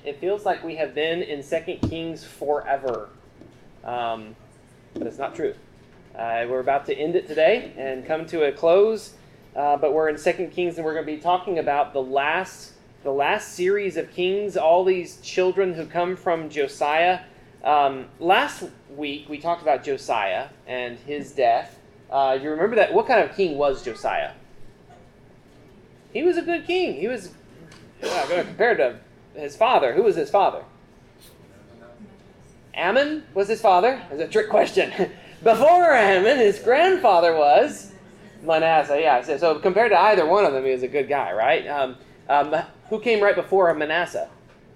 it feels like we have been in 2 Kings forever. But it's not true. We're about to end it today and come to a close. But we're in 2 Kings, and we're going to be talking about the last series of kings, all these children who come from Josiah. Last week, we talked about Josiah and his death. You remember that? What kind of king was Josiah? He was a good king. He was, compared to his father. Who was his father? Ammon was his father? That's a trick question. Before Ammon, his grandfather was Manasseh. Yeah, so compared to either one of them, he was a good guy, right? Who came right before Manasseh?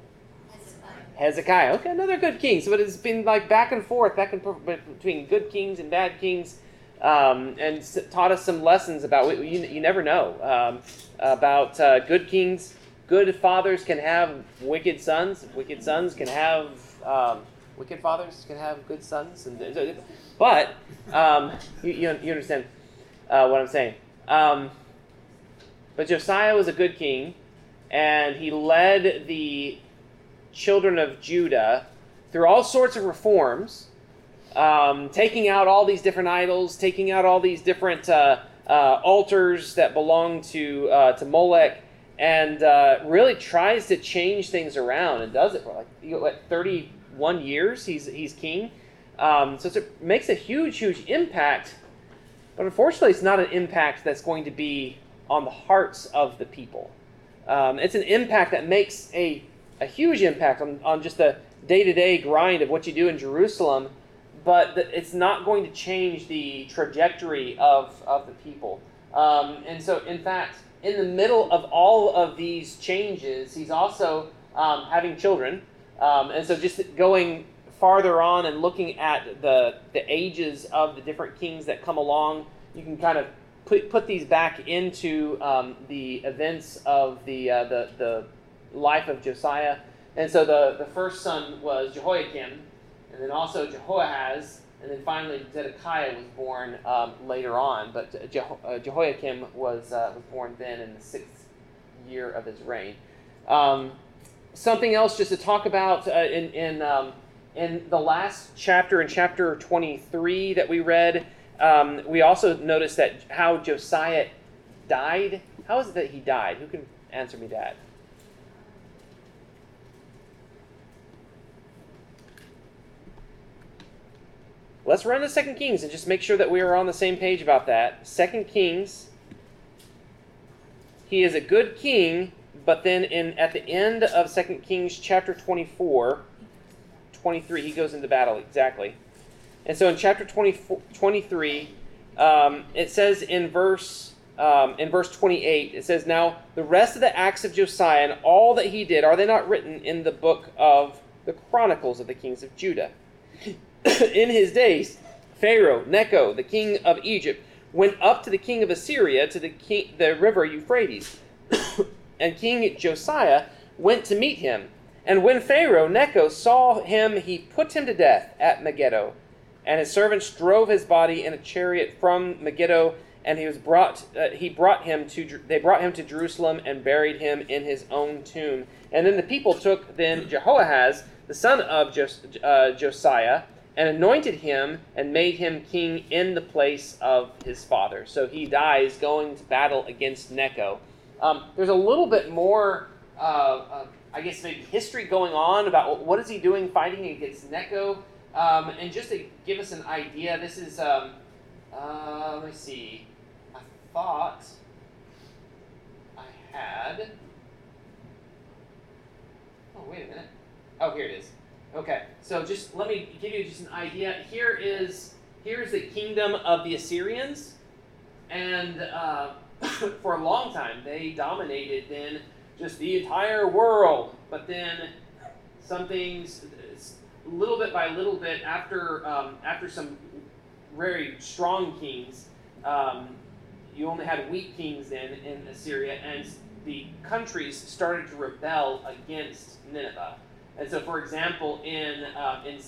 Hezekiah. Okay, another good king. So it's been like back and forth between good kings and bad kings, and taught us some lessons about, you never know, about good kings. Good fathers can have wicked sons. Wicked sons can have, wicked fathers can have good sons. But you understand what I'm saying. But Josiah was a good king, and he led the children of Judah through all sorts of reforms, taking out all these different idols, taking out all these different altars that belong to Molech, and really tries to change things around, and does it for 31 years. He's king, so it makes a huge impact. But unfortunately, it's not an impact that's going to be on the hearts of the people. It's an impact that makes a huge impact on just the day-to-day grind of what you do in Jerusalem, but it's not going to change the trajectory of the people. And so, in fact, in the middle of all of these changes, he's also having children. And so just going farther on and looking at the ages of the different kings that come along, you can kind of put these back into the events of the life of Josiah. And so the first son was Jehoiakim, and then also Jehoahaz, and then finally Zedekiah was born later on. But Jehoiakim was born then in the 6th year of his reign. Something else just to talk about in the last chapter, in chapter 23 that we read, we also noticed that how Josiah died. How is it that he died? Who can answer me that? Let's run to 2 Kings and just make sure that we are on the same page about that. 2 Kings, he is a good king, but then at the end of 2 Kings chapter 23, he goes into battle, exactly. And so in chapter 23, it says in verse 28, it says, "Now the rest of the acts of Josiah and all that he did, are they not written in the book of the Chronicles of the kings of Judah? In his days, Pharaoh Necho, the king of Egypt, went up to the king of Assyria to the river Euphrates. And King Josiah went to meet him. And when Pharaoh Necho saw him, he put him to death at Megiddo. And his servants drove his body in a chariot from Megiddo, and they brought him to Jerusalem and buried him in his own tomb. And then the people took Jehoahaz, the son of Josiah, and anointed him and made him king in the place of his father." So he dies going to battle against Necho. There's a little bit more, I guess, maybe history going on about what is he doing fighting against Necho. And just to give us an idea, this is, let me see, I thought I had, oh, wait a minute. Oh, here it is. Okay, so just let me give you just an idea. Here's the kingdom of the Assyrians, and for a long time they dominated then just the entire world. But then some things, little bit by little bit, after some very strong kings, you only had weak kings then in Assyria, and the countries started to rebel against Nineveh. And so, for example, in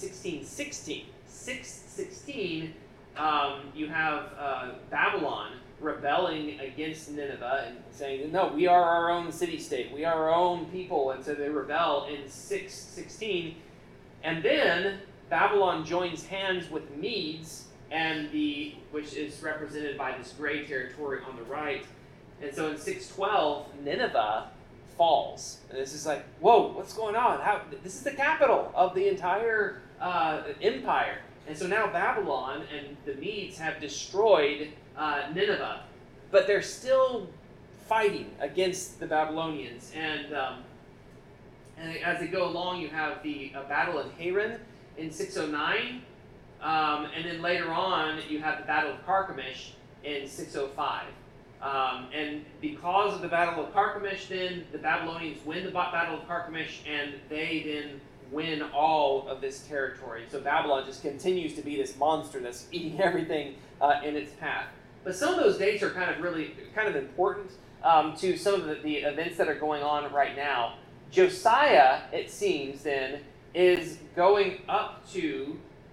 1616, you have Babylon rebelling against Nineveh and saying, no, we are our own city-state, we are our own people, and so they rebel in 616. And then Babylon joins hands with Medes, which is represented by this gray territory on the right. And so in 612, Nineveh falls. And this is like, whoa, what's going on? This is the capital of the entire empire. And so now Babylon and the Medes have destroyed Nineveh. But they're still fighting against the Babylonians. And as they go along, you have the Battle of Haran in 609. And then later on, you have the Battle of Carchemish in 605. And because of the Battle of Carchemish, then the Babylonians win the Battle of Carchemish, and they then win all of this territory. So Babylon just continues to be this monster that's eating everything in its path. But some of those dates are kind of important to some of the events that are going on right now. Josiah, it seems, then, is going up to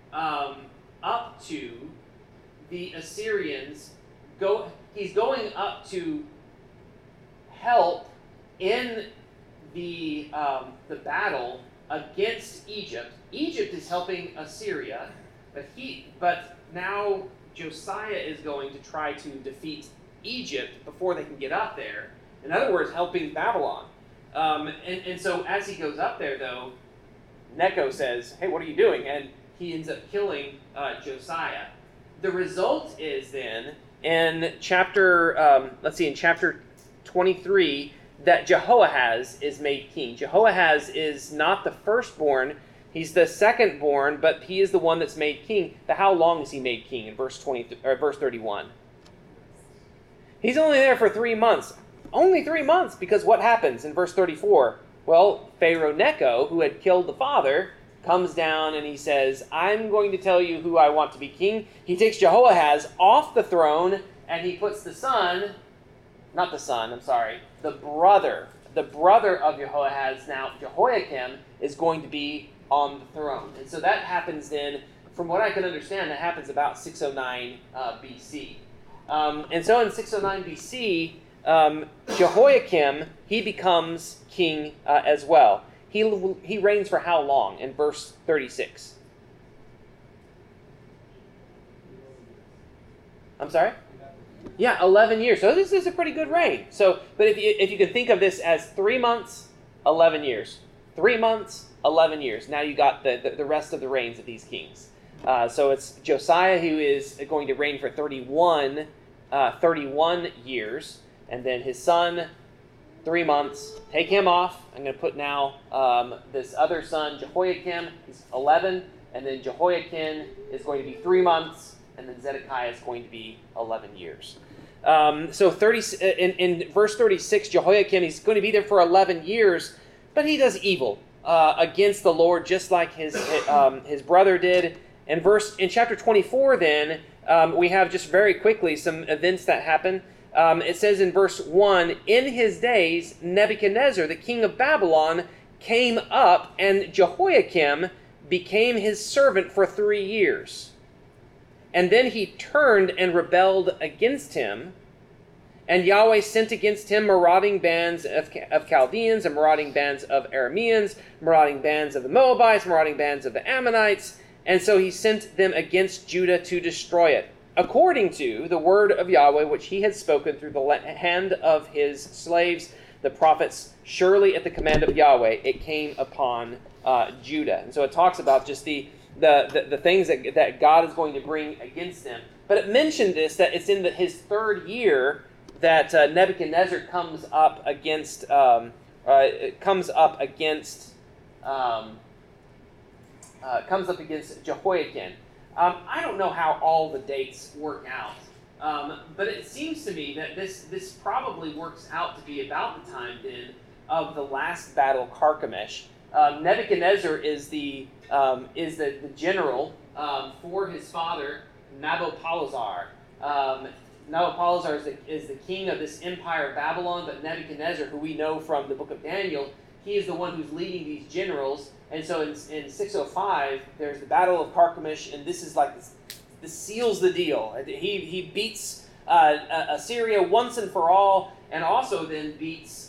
the Assyrians. He's going up to help in the battle against Egypt. Egypt is helping Assyria, but now Josiah is going to try to defeat Egypt before they can get up there. In other words, helping Babylon. And so as he goes up there, though, Necho says, "Hey, what are you doing?" And he ends up killing Josiah. The result is then in chapter 23 that Jehoahaz is made king. Jehoahaz is not the firstborn; he's the secondborn, but he is the one that's made king. But how long is he made king? In verse 31, he's only there for 3 months. Only 3 months, because what happens in verse 34? Well, Pharaoh Necho, who had killed the father, comes down and he says, "I'm going to tell you who I want to be king." He takes Jehoahaz off the throne and he puts the brother of Jehoahaz, now Jehoiakim, is going to be on the throne. And so that happens then, from what I can understand, that happens about 609 BC. And so in 609 BC, Jehoiakim, he becomes king as well. He reigns for how long? In verse 36. I'm sorry? Yeah, 11 years. So this is a pretty good reign. So, but if you can think of this as 3 months, 11 years. 3 months, 11 years. Now you got the rest of the reigns of these kings. So it's Josiah who is going to reign for 31 years. And then his son, 3 months. Take him off. I'm going to put now this other son, Jehoiakim, he's 11. And then Jehoiakim is going to be 3 months. And then Zedekiah is going to be 11 years. So in verse 36, Jehoiakim, he's going to be there for 11 years, but he does evil against the Lord, just like his brother did. In chapter 24, then, we have just very quickly some events that happen. It says in verse 1, "In his days, Nebuchadnezzar, the king of Babylon, came up, and Jehoiakim became his servant for 3 years. And then he turned and rebelled against him. And Yahweh sent against him marauding bands of Chaldeans, and marauding bands of Arameans, marauding bands of the Moabites, marauding bands of the Ammonites. And so he sent them against Judah to destroy it, according to the word of Yahweh, which he had spoken through the hand of his slaves, the prophets. Surely at the command of Yahweh it came upon Judah." And so it talks about just the things that God is going to bring against them. But it mentioned that it's in his 3rd year that Nebuchadnezzar comes up against Jehoiakim. I don't know how all the dates work out, but it seems to me that this probably works out to be about the time then of the last battle, Carchemish. Nebuchadnezzar is the general for his father, Nabopolassar. Nabopolassar is the king of this empire of Babylon, but Nebuchadnezzar, who we know from the book of Daniel, he is the one who's leading these generals. And so in 605, there's the Battle of Carchemish, and this is like this seals the deal. He beats Assyria once and for all, and also then beats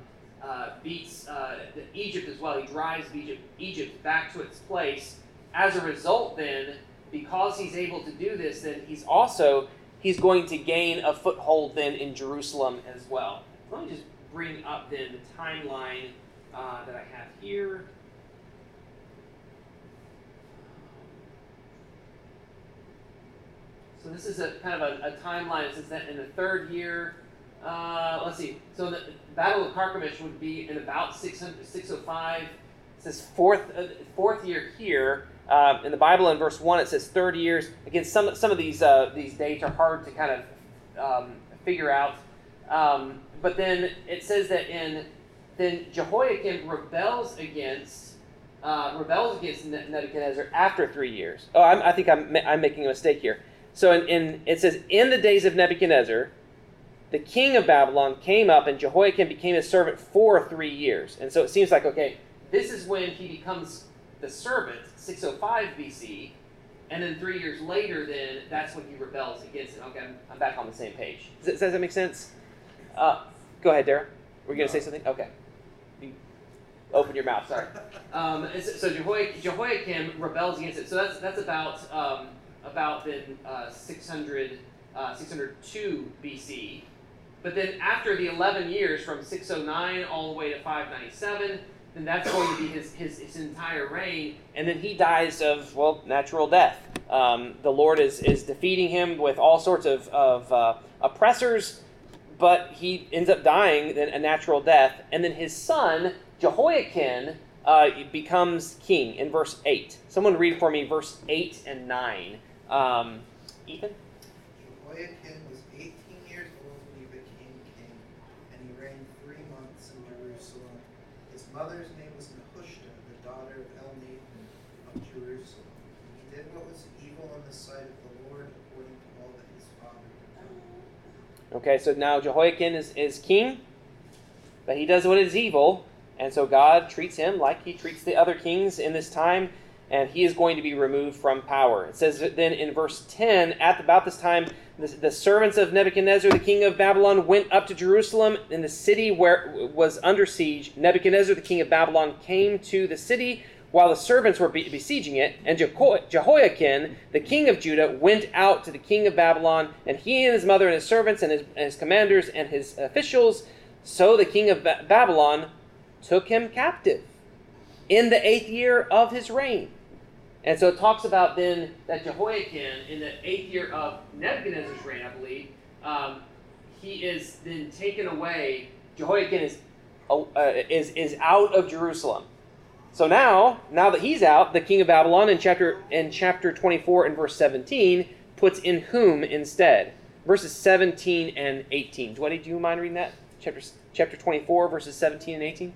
Egypt as well. He drives Egypt back to its place. As a result, then, because he's able to do this, then he's going to gain a foothold then in Jerusalem as well. Let me just bring up then the timeline that I have here. So this is a kind of a timeline. It says that in the third year, let's see. So the Battle of Carchemish would be in about 605. It says fourth year here. In the Bible, in verse 1, it says 30 years. Again, some of these dates are hard to kind of figure out. But then it says that then Jehoiakim rebels against Nebuchadnezzar after 3 years. Oh, I think I'm making a mistake here. So it says, in the days of Nebuchadnezzar, the king of Babylon came up, and Jehoiakim became his servant for 3 years. And so it seems like, okay, this is when he becomes the servant, 605 BC, and then 3 years later, then that's when he rebels against it. Okay, I'm back on the same page. Does that make sense? Go ahead, Dara. Were you going to say something? Okay. You open your mouth. Sorry. So Jehoiakim rebels against it. So that's about then 602 BC. But then after the 11 years, from 609 all the way to 597, then that's going to be his entire reign, and then he dies of, well, natural death. The Lord is defeating him with all sorts of oppressors, but he ends up dying then a natural death, and then his son, Jehoiakim, becomes king in verse 8. Someone read for me verse 8 and 9. Ethan? Jehoiakim was 18 years old when he became king, and he reigned 3 months in Jerusalem. His mother's name was Nehushta, the daughter of Elnathan of Jerusalem. He did what was evil in the sight of the Lord, according to all that his father had done. Okay, so now Jehoiakim is king, but he does what is evil, and so God treats him like he treats the other kings in this time, and he is going to be removed from power. It says then in verse 10, at about this time, the servants of Nebuchadnezzar, the king of Babylon, went up to Jerusalem. In the city where it was under siege, Nebuchadnezzar, the king of Babylon, came to the city while the servants were besieging it. And Jehoiakim, the king of Judah, went out to the king of Babylon, and he and his mother and his servants and his commanders and his officials. So the king of Babylon took him captive in the 8th year of his reign. And so it talks about then that Jehoiakim, in the 8th year of Nebuchadnezzar's reign, I believe, he is then taken away. Jehoiakim is out of Jerusalem. So now that he's out, the king of Babylon in chapter 24 and verse 17 puts in whom instead. Verses 17 and 18. Dwayne, do you mind reading that? Chapter 24, verses 17 and 18.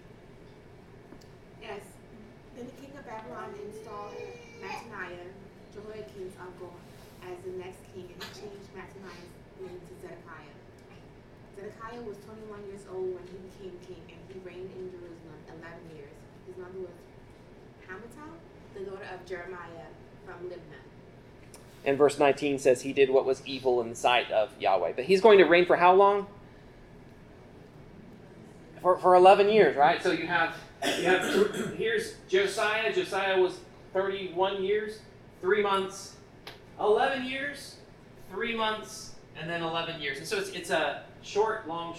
Yes. Then the king of Babylon installed Mattaniah, Jehoiakim's uncle, as the next king, and he changed Mattaniah's name to Zedekiah. Zedekiah was 21 years old when he became king, and he reigned in Jerusalem 11 years. His mother was Hamutal, the daughter of Jeremiah from Libnah. And verse 19 says he did what was evil in the sight of Yahweh. But he's going to reign for how long? For 11 years, right? So you have here's Josiah. Josiah was 31 years, 3 months, 11 years, 3 months, and then 11 years. And so it's a short, long,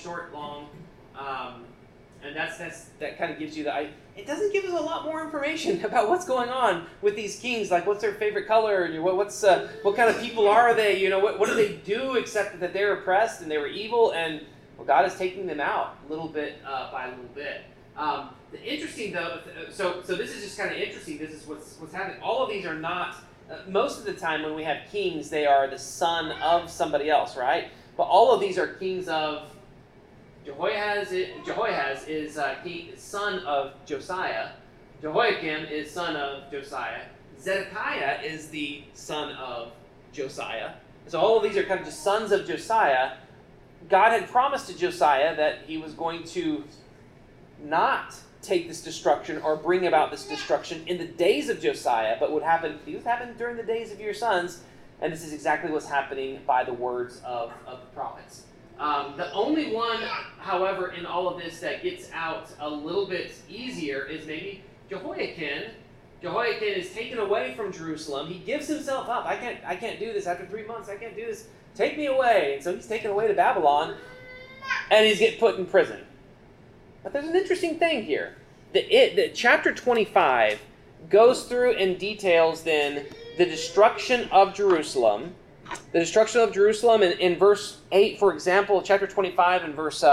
and that kind of gives you it doesn't give us a lot more information about what's going on with these kings. Like, what's their favorite color? What kind of people are they? What do they do except that they're oppressed and they were evil, and God is taking them out little bit by little bit. The interesting though, so this is just kind of interesting. This is what's happening. All of these are not. Most of the time when we have kings, they are the son of somebody else, right? But all of these are kings of. Jehoahaz is son of Josiah. Jehoiakim is son of Josiah. Zedekiah is the son of Josiah. So all of these are kind of just sons of Josiah. God had promised to Josiah that he was going to not take this destruction or bring about this destruction in the days of Josiah, but it would happen during the days of your sons. And this is exactly what's happening by the words of the prophets. The only one, however, in all of this that gets out a little bit easier is maybe Jehoiakim. Jehoiakim is taken away from Jerusalem. He gives himself up. I can't do this after 3 months. I can't do this. Take me away. And so he's taken away to Babylon, and he's getting put in prison. But there's an interesting thing here. The chapter 25 goes through and details then the destruction of Jerusalem. The destruction of Jerusalem in verse 8, for example, chapter 25 and verse,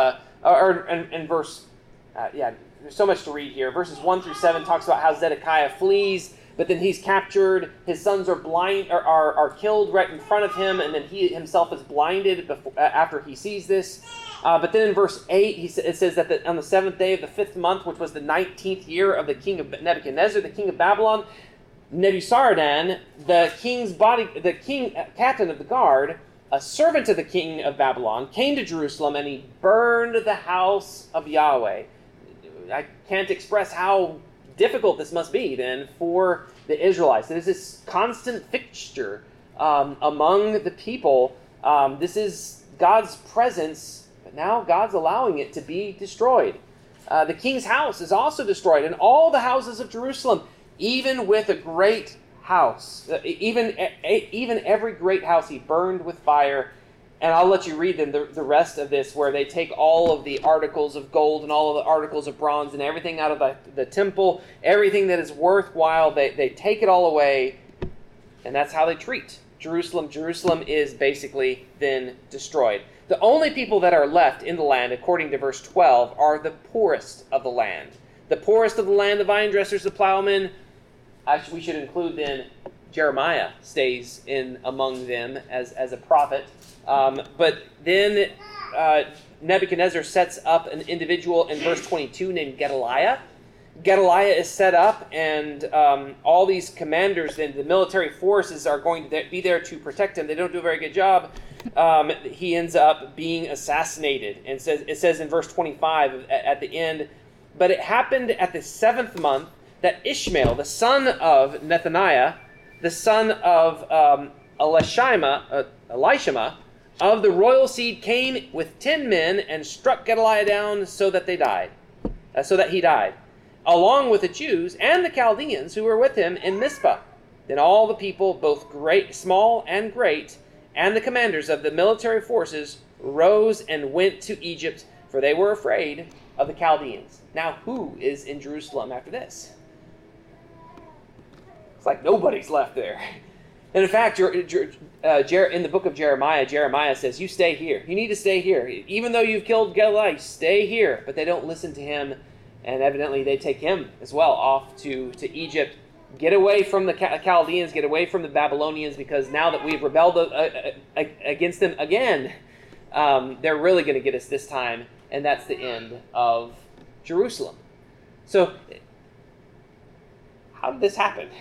there's so much to read here. Verses 1 through 7 talks about how Zedekiah flees, but then he's captured. His sons are killed right in front of him, and then he himself is blinded after he sees this. But then in verse 8, it says that on the 7th day of the 5th month, which was the 19th year of the king of Nebuchadnezzar, the king of Babylon, Nebuzaradan, the captain of the guard, a servant of the king of Babylon, came to Jerusalem, and he burned the house of Yahweh. I can't express how difficult this must be then for the Israelites. There's this constant fixture among the people. This is God's presence, but now God's allowing it to be destroyed. The king's house is also destroyed, and all the houses of Jerusalem, even with a great house, even every great house he burned with fire. And I'll let you read them, the rest of this, where they take all of the articles of gold and all of the articles of bronze and everything out of the temple, everything that is worthwhile, they take it all away, and that's how they treat Jerusalem. Jerusalem is basically then destroyed. The only people that are left in the land, according to verse 12, are the poorest of the land. The poorest of the land, the vine dressers, the plowmen. We should include then Jeremiah stays in among them as a prophet. But then Nebuchadnezzar sets up an individual in verse 22 named Gedaliah. Gedaliah is set up, and all these commanders, then the military forces are going to be there to protect him. They don't do a very good job. He ends up being assassinated. And it says in verse 25 at the end, but it happened at the 7th month that Ishmael, the son of Nethaniah, the son of Elishama, of the royal seed, came with 10 men and struck Gedaliah down so that he died, along with the Jews and the Chaldeans who were with him in Mizpah. Then all the people, both great, small and great, and the commanders of the military forces rose and went to Egypt, for they were afraid of the Chaldeans. Now, who is in Jerusalem after this? It's like nobody's left there. And in fact, in the book of Jeremiah, Jeremiah says, you stay here. You need to stay here. Even though you've killed Gedaliah, stay here. But they don't listen to him, and evidently they take him as well off to Egypt. Get away from the Chaldeans, get away from the Babylonians, because now that we've rebelled against them again, they're really going to get us this time, and that's the end of Jerusalem. So, how did this happen?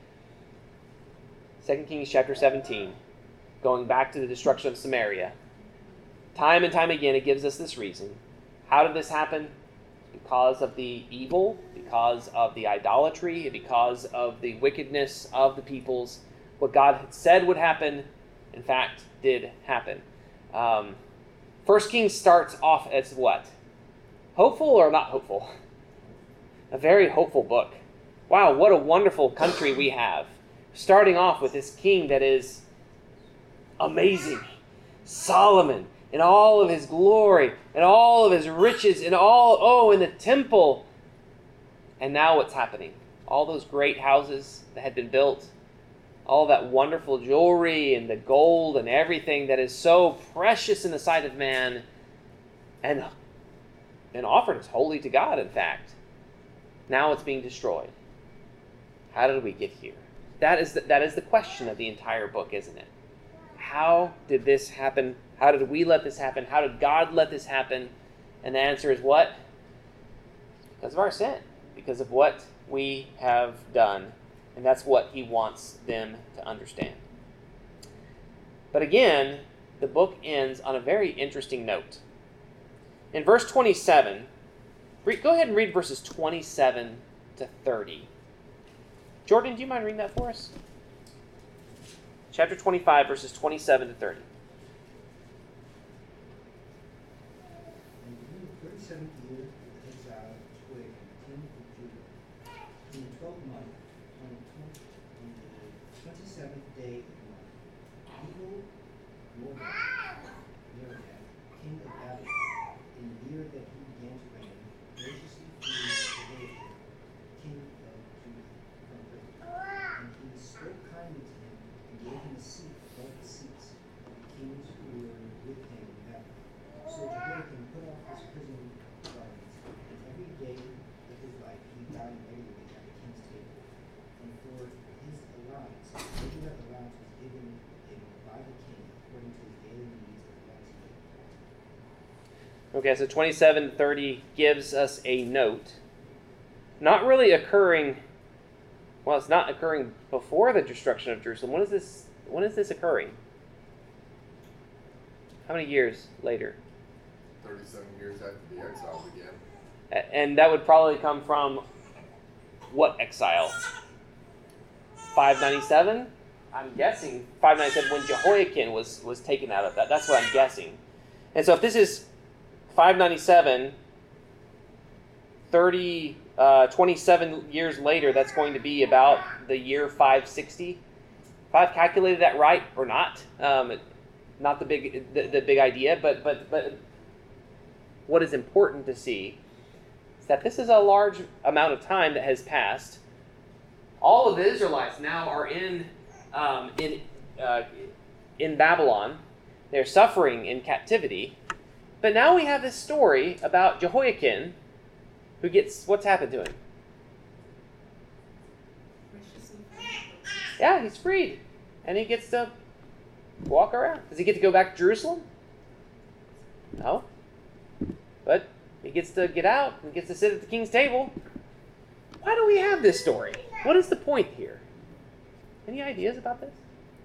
2 Kings chapter 17, going back to the destruction of Samaria. Time and time again, it gives us this reason. How did this happen? Because of the evil, because of the idolatry, because of the wickedness of the peoples. What God had said would happen, in fact, did happen. 1 Kings starts off as what? Hopeful or not hopeful? A very hopeful book. Wow, what a wonderful country we have. Starting off with this king that is amazing. Solomon, in all of his glory, and all of his riches, and in the temple. And now what's happening? All those great houses that had been built, all that wonderful jewelry and the gold and everything that is so precious in the sight of man, and offered as holy to God, in fact. Now it's being destroyed. How did we get here? That is the question of the entire book, isn't it? How did this happen? How did we let this happen? How did God let this happen? And the answer is what? Because of our sin. Because of what we have done. And that's what he wants them to understand. But again, the book ends on a very interesting note. In verse 27, go ahead and read verses 27 to 30. Jordan, do you mind reading that for us? chapter 25, verses 27 to 30. And in the 37th year of the exile of Jehoiakim, king of Judah, in the 12th month, on the 27th day of the month, Evil-Merodach, king of Babylon, in the year that he began to reign, graciously freed Jehoiakim, king of Judah, from prison. And he spoke kindly to him, and gave him a seat above the seats of the kings who were with him in Babylon. So Jehoiakim put off his prison garments, and every day of his life he dined regularly at the king's table. And for his allowance, regular allowance was given him by the king according to his daily needs of the months he lived. Okay, so 27:30 gives us a note. Not really occurring, well, it's not occurring before the destruction of Jerusalem. When is this occurring? How many years later? 37 years after the exile began. And that would probably come from what exile? 597? I'm guessing 597 when Jehoiakim was taken out of that. That's what I'm guessing. And so if this is 597, 27 years later, that's going to be about the year 560. If I've calculated that right or not, not the big idea, but what is important to see is that this is a large amount of time that has passed. All of the Israelites now are in Babylon. They're suffering in captivity. But now we have this story about Jehoiakim, who gets, what's happened to him? Yeah, he's freed. And he gets to walk around. Does he get to go back to Jerusalem? No. But he gets to get out and gets to sit at the king's table. Why do we have this story? What is the point here? Any ideas about this?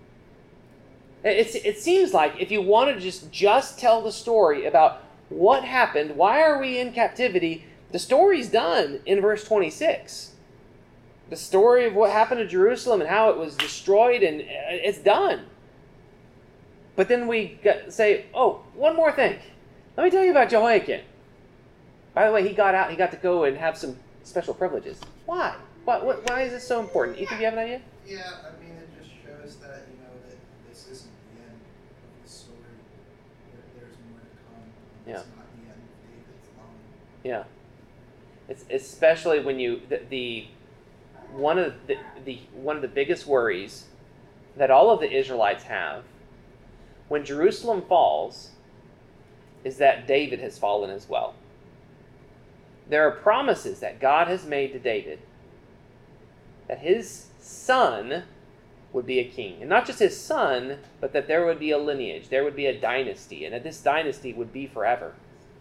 It seems like if you wanted to just tell the story about what happened, why are we in captivity, the story's done in verse 26. The story of what happened to Jerusalem and how it was destroyed, and it's done. But then we say, oh, one more thing. Let me tell you about Jehoiakim. By the way, he got out, he got to go and have some special privileges. Why? Why is this so important? Ethan, do you have an idea? Yeah, I mean, it just shows that, that this isn't the end of the story. There's more to come. Yeah. It's not the end of David's line. Yeah. It's especially when one of the biggest worries that all of the Israelites have when Jerusalem falls is that David has fallen as well. There are promises that God has made to David that his son would be a king. And not just his son, but that there would be a lineage, there would be a dynasty, and that this dynasty would be forever.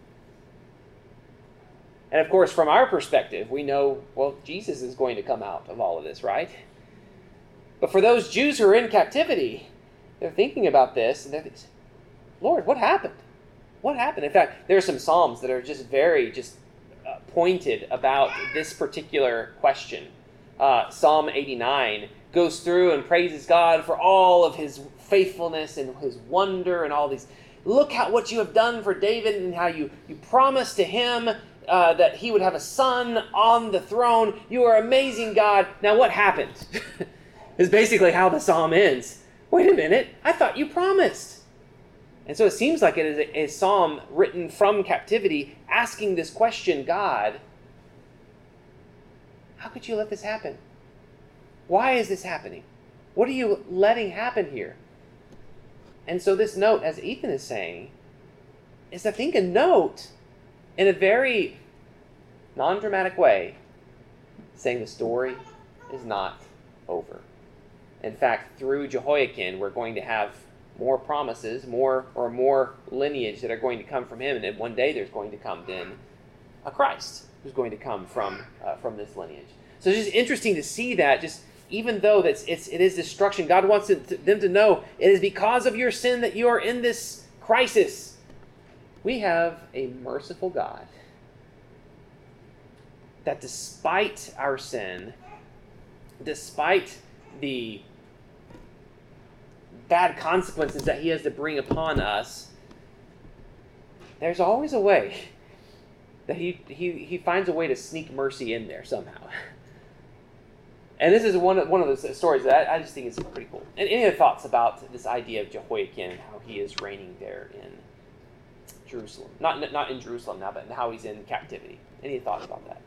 And of course, from our perspective, we know, well, Jesus is going to come out of all of this, right? But for those Jews who are in captivity, they're thinking about this, and they're thinking, Lord, what happened? What happened? In fact, there are some Psalms that are just very pointed about this particular question. Psalm 89 goes through and praises God for all of his faithfulness and his wonder and all these. Look what you have done for David and how you promised to him that he would have a son on the throne. You are amazing, God. Now what happened? Is basically how the psalm ends. Wait a minute. I thought you promised. And so it seems like it is a psalm written from captivity asking this question, God, how could you let this happen? Why is this happening? What are you letting happen here? And so this note, as Ethan is saying, is I think a note in a very non-dramatic way saying the story is not over. In fact, through Jehoiakim, we're going to have more promises, more lineage that are going to come from him, and then one day there's going to come then a Christ who's going to come from this lineage. So it's just interesting to see that, just even though it is destruction, God wants them to know it is because of your sin that you are in this crisis. We have a merciful God that despite our sin, despite the bad consequences that he has to bring upon us, there's always a way that he finds a way to sneak mercy in there somehow. And this is one of those stories that I just think is pretty cool. And any other thoughts about this idea of Jehoiakim and how he is reigning there in Jerusalem? Not in Jerusalem now, but how he's in captivity. Any thoughts about that?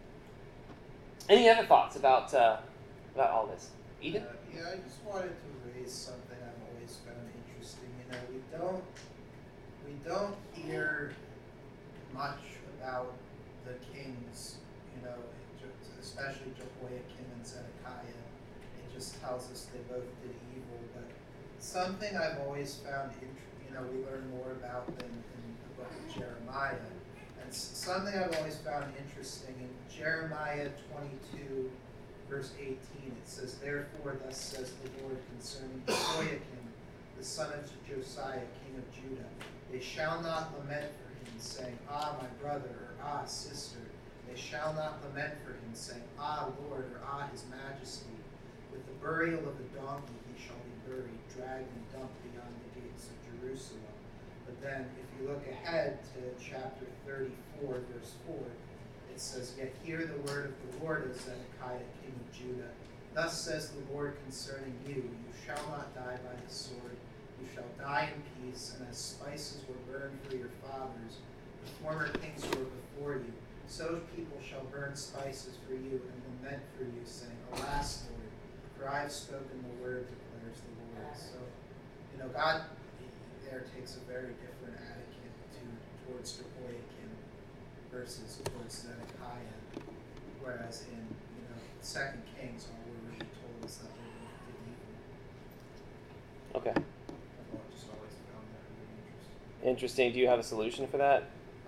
Any other thoughts about all this? Ethan? Yeah, I just wanted to raise something I've always found interesting. You know, we don't hear much about the kings, you know, especially Jehoiakim and Zedekiah. It just tells us they both did evil. But something I've always found we learn more about them in the book of Jeremiah. And something I've always found interesting in Jeremiah 22, verse 18, it says, "Therefore thus says the Lord concerning Jehoiakim, the son of Josiah, king of Judah, they shall not lament for him, saying, Ah, my brother, or Ah, sister. They shall not lament for him, saying, Ah, Lord, or Ah, his majesty. With the burial of a donkey he shall be buried, dragged and dumped beyond the gates of Jerusalem." But then, if you look ahead to chapter 34, verse 4, it says, "Yet hear the word of the Lord, O Zedekiah, king of Judah. Thus says the Lord concerning you, you shall not die by the sword. You shall die in peace, and as spices were burned for your fathers, the former kings who were before you, so people shall burn spices for you and lament for you, saying, Alas, Lord, for I have spoken the word, declares the Lord." So, God there takes a very different attitude towards Jehoiakim versus towards Zedekiah, whereas in 2 Kings, all we're really told is that they both did evil. Okay. I've just always found that really interesting. Interesting. Do you have a solution for that?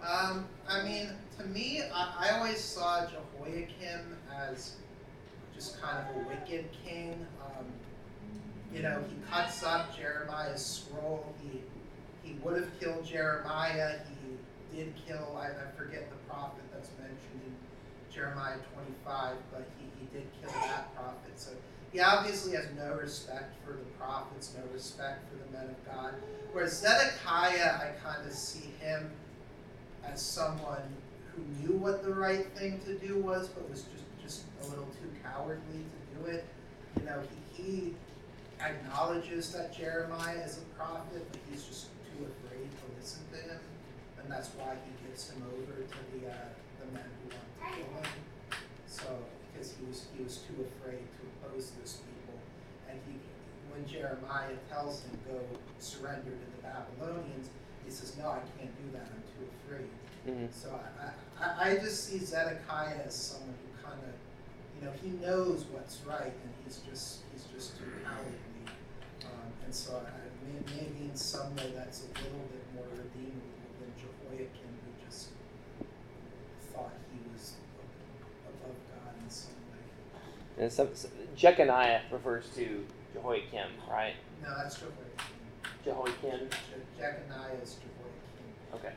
To me, I always saw Jehoiakim as just kind of a wicked king. He cuts up Jeremiah's scroll. He would have killed Jeremiah. He did kill, I forget the prophet that's mentioned in Jeremiah 25, but he did kill that prophet. So he obviously has no respect for the prophets, no respect for the men of God. Whereas Zedekiah, I kind of see him as someone who knew what the right thing to do was, but was just a little too cowardly to do it. He acknowledges that Jeremiah is a prophet, but he's just too afraid to listen to him, and that's why he gives him over to the men who want to kill him. So, because he was too afraid to oppose those people, and when Jeremiah tells him go surrender to the Babylonians, he says, "No, I can't do that. I'm too afraid." Mm-hmm. So I just see Zedekiah as someone who kind of, he knows what's right, and he's just too cowardly. And so maybe in some way that's a little bit more redeemable than Jehoiakim, who just thought he was above God in some way. And Jeconiah refers to Jehoiakim, right? No, that's Jehoiakim. Jehoiakim. Jeconiah is Jehoiakim. Okay.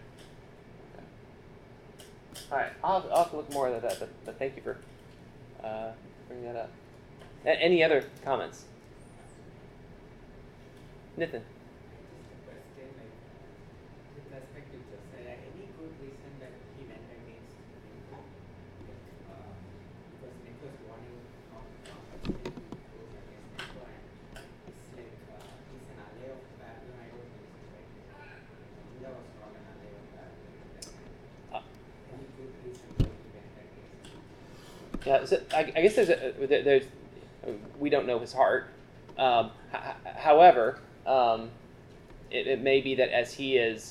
All right. I'll have to look more at that, but thank you for bringing that up. Any other comments? Nathan? Just a question, with respect to Josiah, any good reason that he went against Necho? Because Necho is warning not goes against Necho, and it's like he's an ally of Babylon. I don't think it's right. Judah was not an ally of Babylon. Any good reason why he went against? Yeah. So I guess there's we don't know his heart. However. It may be that as he is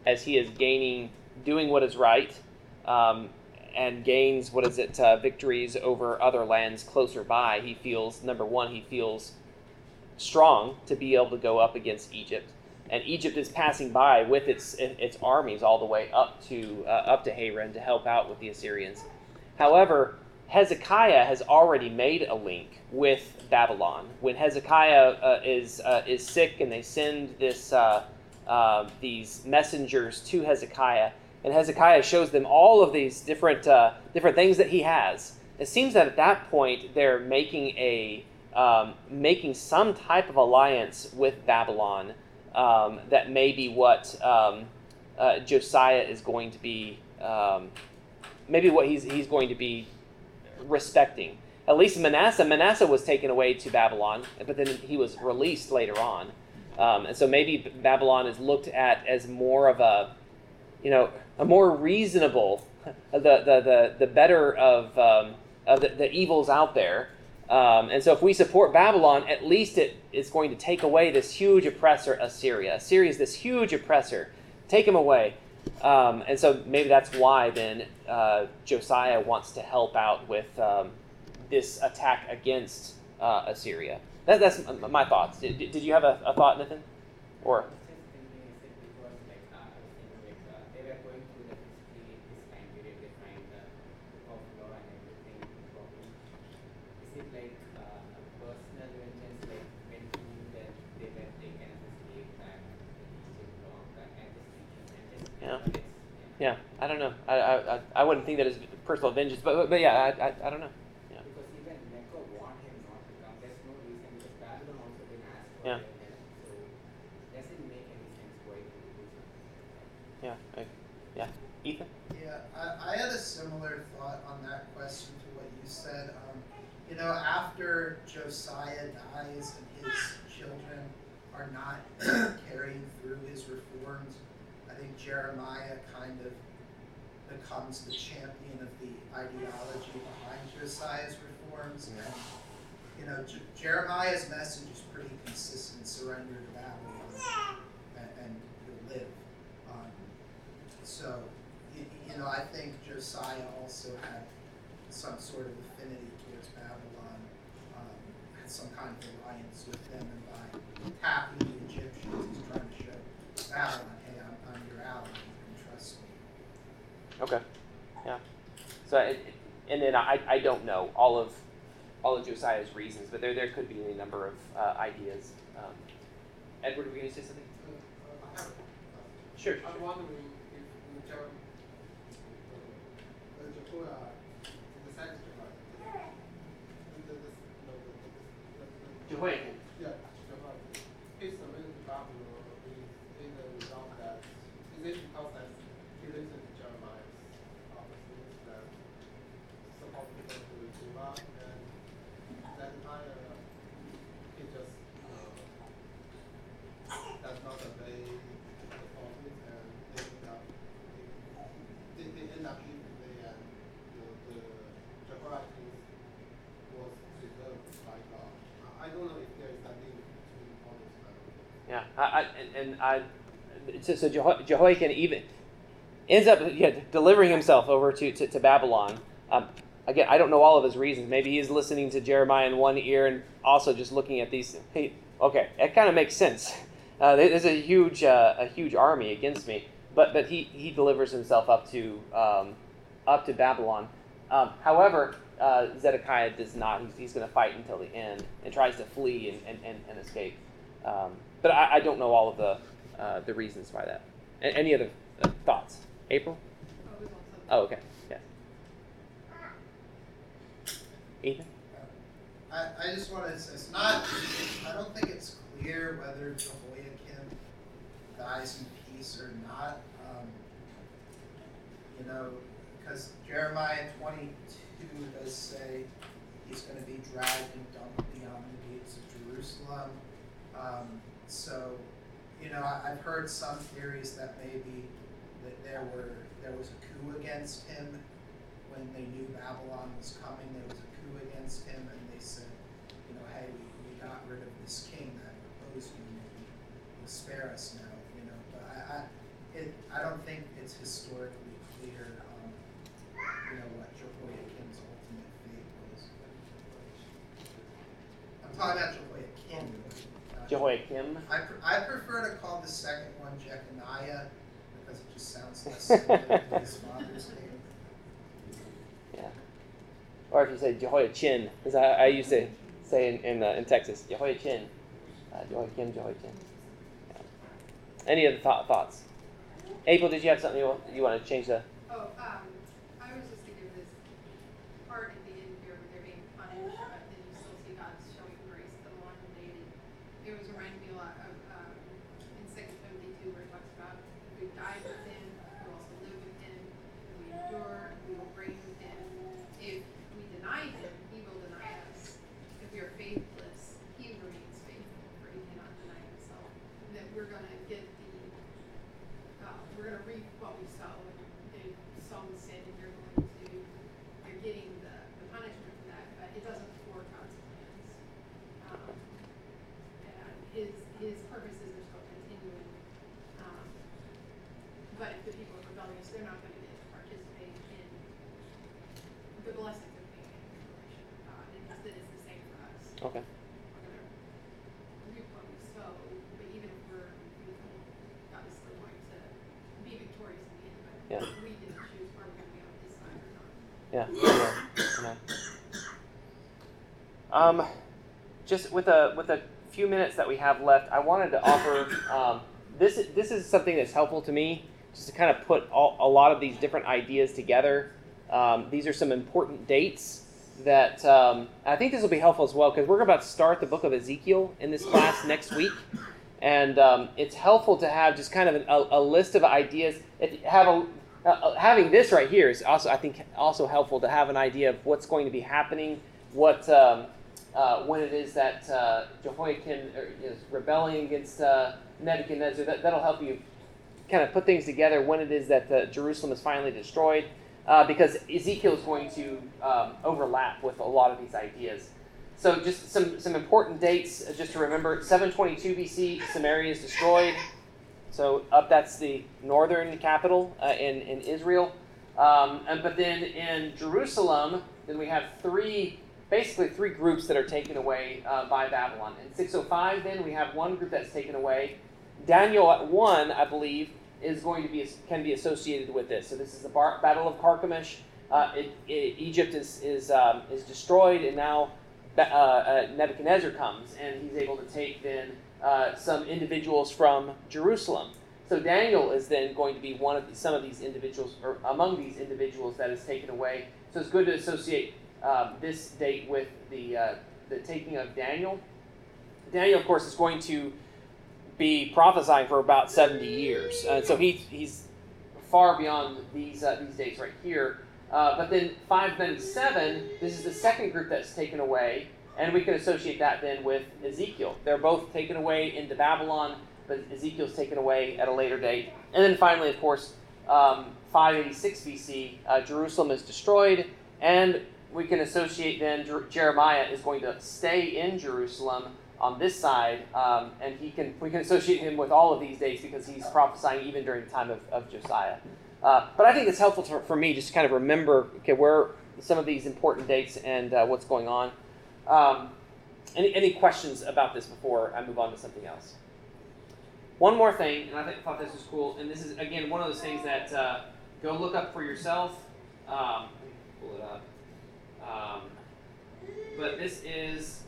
doing what is right, and gains victories over other lands closer by, he feels, number one, he feels strong to be able to go up against Egypt, and Egypt is passing by with its armies all the way up to Haran to help out with the Assyrians. However, Hezekiah has already made a link with Babylon. When Hezekiah is sick, and they send these messengers to Hezekiah, and Hezekiah shows them all of these different things that he has. It seems that at that point they're making a making some type of alliance with Babylon that may be what Josiah is going to be, maybe what he's going to be respecting. At least Manasseh was taken away to Babylon, but then he was released later on. And so maybe Babylon is looked at as more of a more reasonable, the better of the evils out there. And so if we support Babylon, at least it's going to take away this huge oppressor, Assyria. Assyria is this huge oppressor. Take him away. And so maybe that's why then Josiah wants to help out with this attack against Assyria. That's my thoughts. Did you have a thought, Nathan? Or Just thinking is it because like I was thinking like they were going through the history this time period, they find the book of law and everything broken. Is it like a personal vengeance, like when he knew that they were taken as a slave back to Egypt long back? I'm just thinking, Yeah, I don't know. I wouldn't think that as personal vengeance, but yeah, I don't know. Yeah. Because even Necho want him not to come. There's no reason because Babylon also didn't ask for Yeah. their help. So doesn't make any sense why they would do something. Yeah. Ethan? Yeah, I had a similar thought on that question to what you said. After Josiah dies and his children are not carrying through his reforms, I think Jeremiah kind of becomes the champion of the ideology behind Josiah's reforms. And, Jeremiah's message is pretty consistent: surrender to Babylon and you'll live. So, I think Josiah also had some sort of affinity towards Babylon, had some kind of alliance with them, and by attacking the Egyptians, he's trying to show Babylon, hey, I'm your ally, you can trust me. Okay. Yeah. So, and then I don't know all of Josiah's reasons, but there could be any number of ideas. Edward, were you going to say something? I have Sure. I'm wondering if Jehoiakim, the second Jehoiakim. yeah, Jehoiakim, his submitted to Babylon is the result that is it because that he listened to Jeremiah's prophecies that support people to give up, and then he just does not obey the prophets, and they end up leaving there, and the Jehoiakim was preserved by God. I don't know if there is a link between all those. Yeah. So Jehoiakim even ends up delivering himself over to Babylon. Again, I don't know all of his reasons. Maybe he's listening to Jeremiah in one ear and also just looking at these. Hey, okay, that kind of makes sense. There's a huge army against me, but he delivers himself up to Babylon. However, Zedekiah does not. He's going to fight until the end and tries to flee and escape. But I don't know all of the reasons why that. Any other thoughts? April? Oh, okay. Yeah. Ethan? I just want to say, I don't think it's clear whether Jehoiakim dies in peace or not. Because Jeremiah 22 does say he's going to be dragged and dumped beyond the gates of Jerusalem. I've heard some theories that maybe that there was a coup against him when they knew Babylon was coming. There was a coup against him, and they said, hey, we got rid of this king that opposed you. You'll spare us now. But I don't think it's historically clear, what Jehoiakim's ultimate fate was. I'm talking about Jehoiakim. Jehoiakim. I prefer to call the second one Jeconiah because it just sounds less similar to his father's name. Yeah. Or if you say Jehoiachin, as I used to say in Texas, Jehoiachin. Jehoiakim. Yeah. Any other thoughts? April, did you have something you want to change the? I was just thinking of this part at the end here where they're being punished, but then you still see God showing Okay. We probably so, but even if we're obviously going to be victorious in the end, but Yeah. we didn't choose where we're going to be on this side or not. Yeah. Just with a few minutes that we have left, I wanted to offer this is something that's helpful to me, just to kind of put a lot of these different ideas together. These are some important dates that I think this will be helpful as well, because we're about to start the book of Ezekiel in this class next week, and it's helpful to have just kind of a list of ideas. Having this right here is also, I think, also helpful to have an idea of what's going to be happening, when it is that Jehoiakim is rebelling against Nebuchadnezzar. That'll help you kind of put things together when it is that Jerusalem is finally destroyed, because Ezekiel is going to overlap with a lot of these ideas. So just some important dates just to remember. 722 BC, Samaria is destroyed. So that's the northern capital in Israel. But then in Jerusalem, then we have basically three groups that are taken away by Babylon. In 605, then we have one group that's taken away. Daniel at 1, I believe, can be associated with this. So this is the Battle of Carchemish. Egypt is destroyed, and now Nebuchadnezzar comes, and he's able to take then some individuals from Jerusalem. So Daniel is then going to be some of these individuals, or among these individuals that is taken away. So it's good to associate this date with the taking of Daniel. Daniel, of course, is going to be prophesying for about 70 years. And so he's far beyond these dates right here. But then 597, this is the second group that's taken away, and we can associate that then with Ezekiel. They're both taken away into Babylon, but Ezekiel's taken away at a later date. And then finally, of course, 586 BC, Jerusalem is destroyed, and we can associate then Jeremiah is going to stay in Jerusalem on this side, and we can associate him with all of these dates because he's prophesying even during the time of Josiah. But I think it's helpful for me just to kind of remember, where some of these important dates and what's going on. Any questions about this before I move on to something else? One more thing, and I thought this was cool, and this is, again, one of those things that go look up for yourself. Let me pull it up. But this is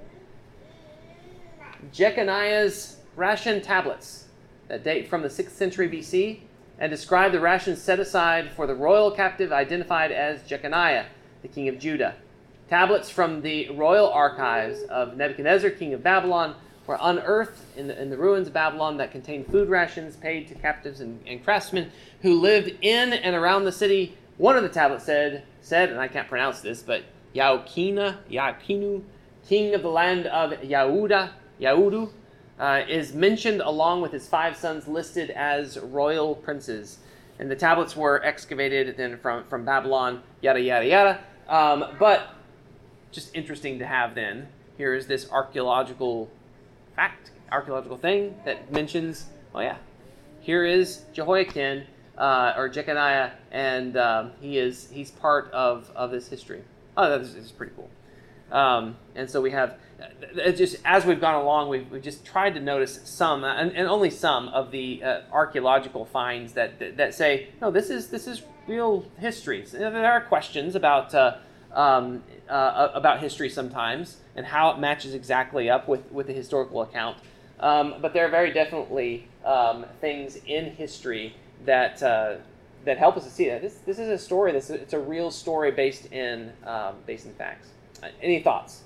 Jeconiah's ration tablets that date from the 6th century BC and describe the rations set aside for the royal captive identified as Jeconiah, the king of Judah. Tablets from the royal archives of Nebuchadnezzar, king of Babylon, were unearthed in the ruins of Babylon that contained food rations paid to captives and craftsmen who lived in and around the city. One of the tablets said, and I can't pronounce this, but Yaokinu, king of the land of Yaudu, is mentioned along with his 5 sons listed as royal princes. And the tablets were excavated then from Babylon, yada, yada, yada. But just interesting to have then. Here is this archaeological thing that mentions, here is Jehoiakim, or Jeconiah, and he's part of this history. Oh, this is pretty cool. And so we have, just as we've gone along, we've just tried to notice some, and only some of the archaeological finds that say, no, this is real history. So there are questions about history sometimes and how it matches exactly up with the historical account. But there are very definitely things in history that help us to see that this is a story. It's a real story based in facts. Any thoughts?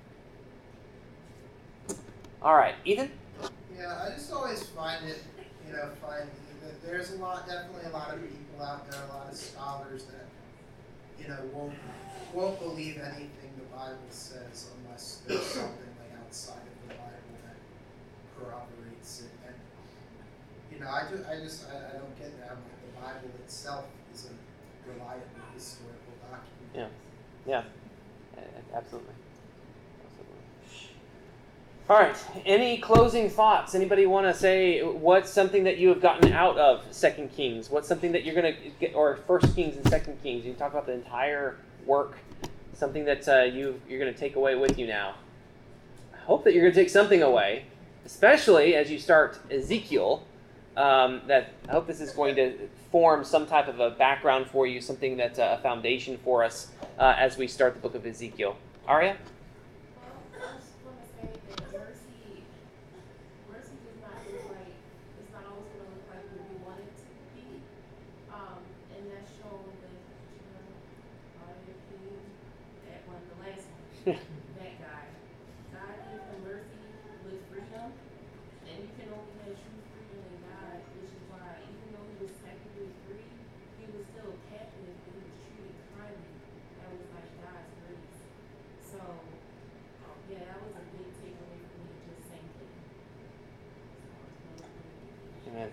All right, Ethan? Yeah, I just always find that there's definitely a lot of people out there, a lot of scholars that, won't believe anything the Bible says unless there's something like outside of the Bible that corroborates it. And, I don't get that. The Bible itself is a reliable historical document. Yeah, absolutely. All right. Any closing thoughts? Anybody want to say what's something that you have gotten out of 2 Kings? What's something that you're going to get, or 1 Kings and 2 Kings? You can talk about the entire work. Something that you're going to take away with you now. hope that you're going to take something away, especially as you start Ezekiel. That I hope this is going to form some type of a background for you, something that's a foundation for us as we start the book of Ezekiel. Aria? Well, I just want to say that mercy does not look like, it's not always going to look like what we want it to be. And that's shown with the last one, that guy. God gave him mercy with freedom, and you can only have true freedom in God, which is why even though he was technically free, he was still captive, but he was treated kindly. That was like God's grace. So, yeah, that was a big takeaway for me, just thinking. Amen.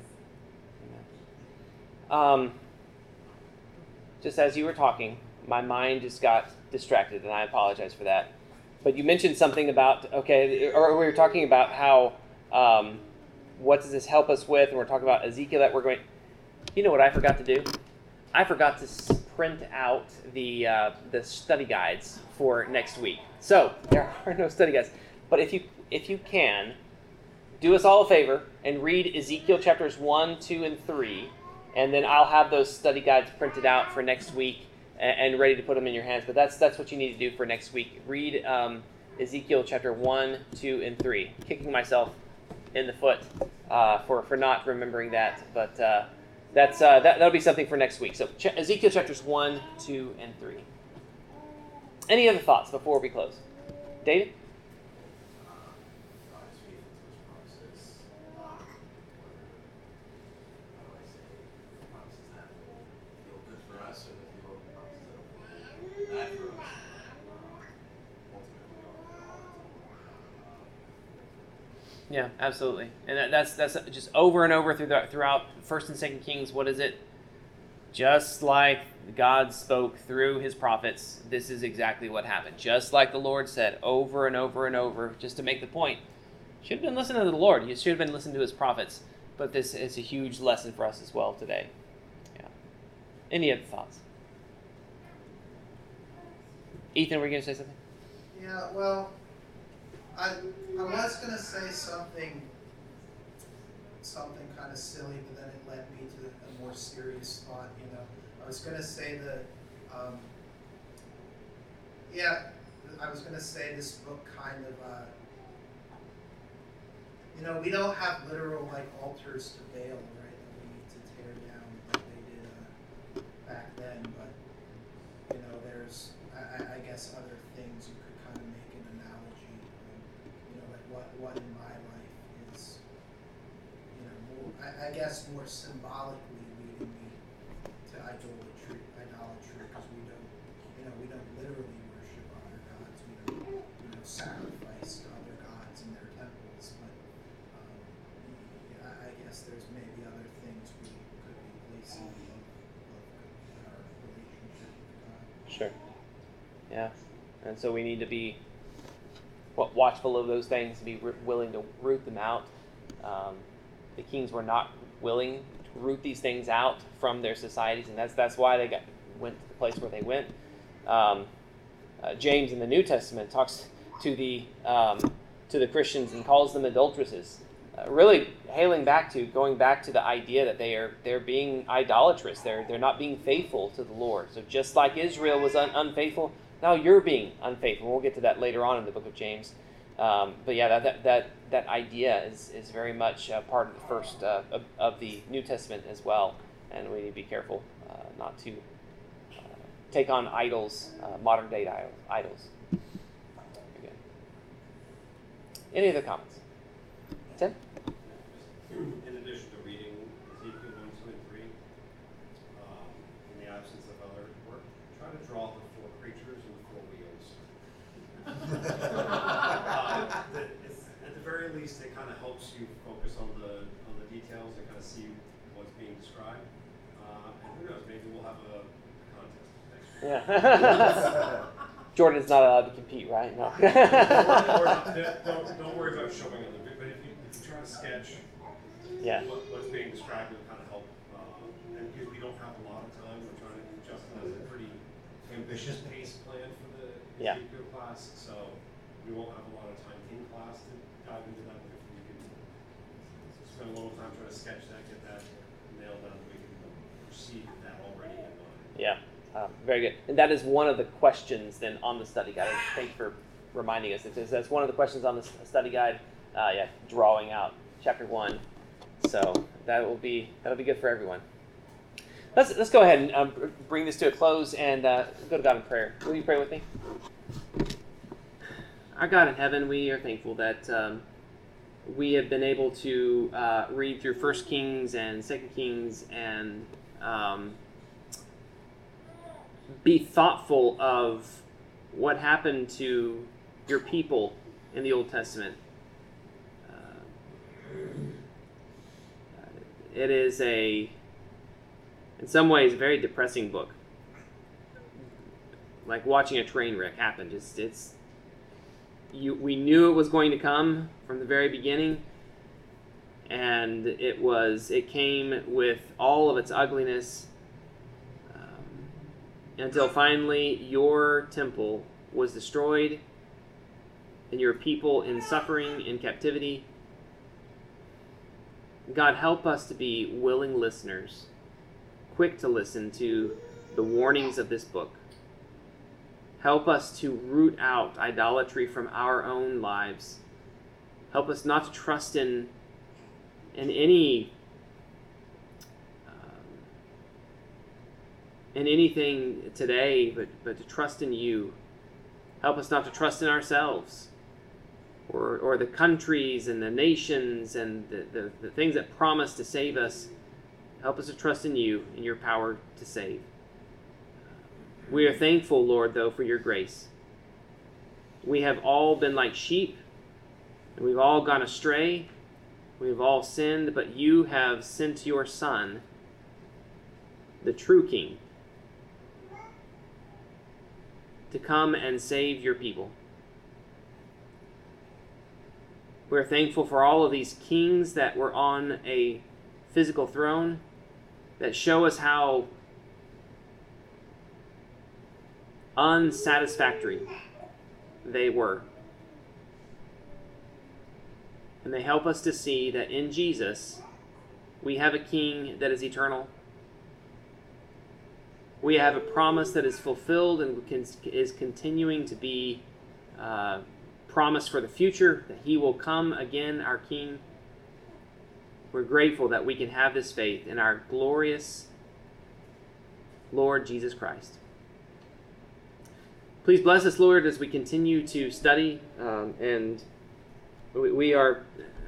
Amen. Just as you were talking, my mind just got distracted, and I apologize for that. But you mentioned something about, or we were talking about how, what does this help us with? And we're talking about Ezekiel that we're going, you know what I forgot to do? I forgot to print out the study guides for next week. So there are no study guides. But if you can, do us all a favor and read Ezekiel chapters 1, 2, and 3, and then I'll have those study guides printed out for next week and ready to put them in your hands. But that's what you need to do for next week. Read Ezekiel chapter 1, 2, and 3. Kicking myself in the foot for not remembering that, but that'll be something for next week. So Ezekiel chapters 1, 2, and 3. Any other thoughts before we close? David? Yeah, absolutely, and that's just over and over throughout First and Second Kings. What is it? Just like God spoke through His prophets, this is exactly what happened. Just like the Lord said, over and over and over, just to make the point. Should have been listening to the Lord. You should have been listening to His prophets. But this is a huge lesson for us as well today. Yeah. Any other thoughts? Ethan, were you going to say something? Yeah, well, I was going to say something kind of silly, but then it led me to a more serious thought, I was going to say that, I was going to say this book kind of, we don't have literal, altars to Baal, right, that we need to tear down like they did back then, but, there's, I guess, other things you could kind of make an analogy, what in my life is, more, I guess more symbolically leading me to idolatry, because we don't literally worship other gods, we don't, sacrifice to other gods in their temples, but I guess there's maybe other things we could be placing in our relationship with God. Sure. Yeah, and so we need to be watchful of those things, be willing to root them out. The kings were not willing to root these things out from their societies, and that's why they went to the place where they went. James in the New Testament talks to the Christians and calls them adulteresses, really going back to the idea that they're being idolatrous. They're not being faithful to the Lord. So just like Israel was unfaithful, now you're being unfaithful. We'll get to that later on in the book of James. But yeah, that idea is very much part of the first of the New Testament as well, and we need to be careful not to take on idols, modern day idols. Very good. Any other comments? Tim? In addition to reading Ezekiel 1, 2, and 3, in the absence of other work, try to draw the four creatures and the four wheels. At the very least, it kind of helps you focus on the details and kind of see what's being described. And who knows, maybe we'll have a contest next week. Yeah. Jordan's not allowed to compete, right? No. Don't worry about showing on the video, but if you try to sketch what's being described, it'll kind of help. And because we don't have a lot of time, we're trying to adjust a pretty ambitious pace plan for the Ezekiel class. So We won't have a lot of time in class to dive into that, but if we can spend a little time trying to sketch that, get that nailed down, we can proceed with that already in mind. Yeah, very good. And that is one of the questions then on the study guide. Thanks for reminding us. That's one of the questions on the study guide. Drawing out chapter 1. So that'll be good for everyone. Let's go ahead and bring this to a close and go to God in prayer. Will you pray with me? Our God in heaven, we are thankful that we have been able to read through 1 Kings and 2 Kings and be thoughtful of what happened to your people in the Old Testament. It is in some ways, a very depressing book. Like watching a train wreck happen. We knew it was going to come from the very beginning, and it came with all of its ugliness until finally your temple was destroyed and your people in suffering, in captivity. God, help us to be willing listeners, quick to listen to the warnings of this book. Help us to root out idolatry from our own lives. Help us not to trust in anything today, but to trust in you. Help us not to trust in ourselves or the countries and the nations and the things that promise to save us. Help us to trust in you and your power to save. We are thankful, Lord, though, for your grace. We have all been like sheep, and we've all gone astray. We've all sinned, but you have sent your Son, the true King, to come and save your people. We're thankful for all of these kings that were on a physical throne that show us how unsatisfactory they were. And they help us to see that in Jesus, we have a king that is eternal. We have a promise that is fulfilled and is continuing to be promised for the future, that he will come again, our king. We're grateful that we can have this faith in our glorious Lord Jesus Christ. Please bless us, Lord, as we continue to study, and we are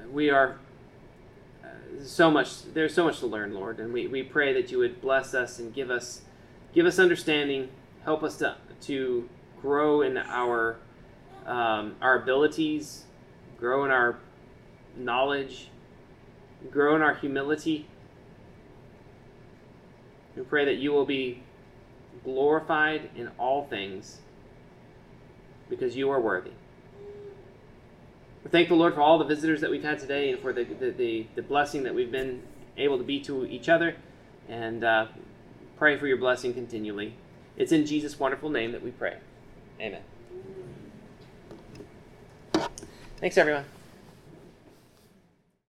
so much. There's so much to learn, Lord, and we pray that you would bless us and give us understanding. Help us to grow in our abilities, grow in our knowledge, grow in our humility. We pray that you will be glorified in all things, because you are worthy. We're thankful, Lord, for all the visitors that we've had today and for the blessing that we've been able to be to each other, and pray for your blessing continually. It's in Jesus' wonderful name that we pray. Amen. Thanks, everyone.